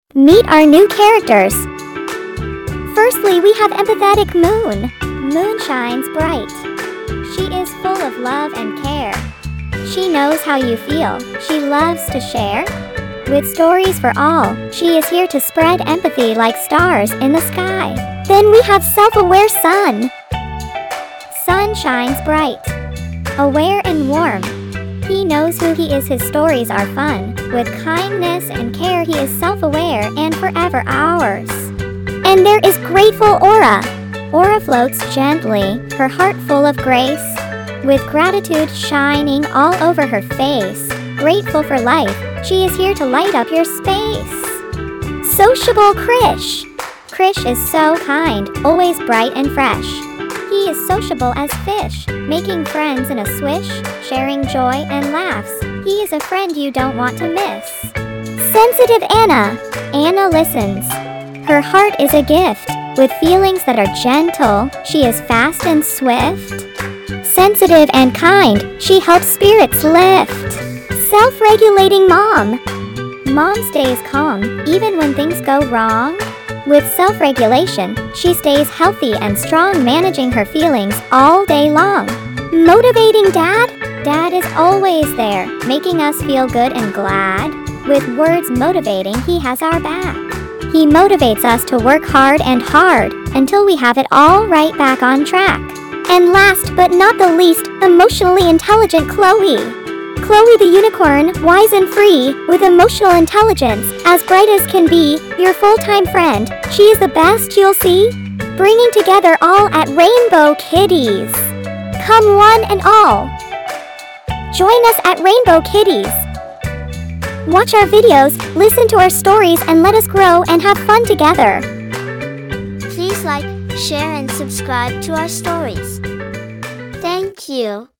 Meet our new characters. Firstly, we have empathetic Moon. Moon shines bright. She is full of love and care. She knows how you feel. She loves to share. With stories for all, she is here to spread empathy like stars in the sky. Then we have self-aware Sun. Sun shines bright, aware and warm. He knows who he is, his stories are fun. With kindness and care, he is self-aware and forever ours. And there is grateful Aura. Aura floats gently, her heart full of grace, with gratitude shining all over her face. Grateful for life, she is here to light up your space. Sociable Krish. Krish is so kind, always bright and fresh. He is sociable as fish, making friends in a swish, sharing joy and laughs. He is a friend you don't want to miss. Sensitive Anna. Anna listens. Her heart is a gift, with feelings that are gentle. She is fast and swift. Sensitive and kind, she helps spirits lift. Self-regulating Mom. Mom stays calm, even when things go wrong. With self-regulation, she stays healthy and strong, managing her feelings all day long. Motivating Dad. Dad is always there, making us feel good and glad. With words motivating, he has our back. He motivates us to work hard and hard, until we have it all right back on track. And last but not the least, emotionally intelligent Chloe. Chloe the unicorn, wise and free, with emotional intelligence, as bright as can be, your full-time friend. She is the best you'll see, bringing together all at Rainbow Kitties. Come one and all. Join us at Rainbow Kitties. Watch our videos, listen to our stories, and let us grow and have fun together. Please like, share, and subscribe to our stories. Thank you.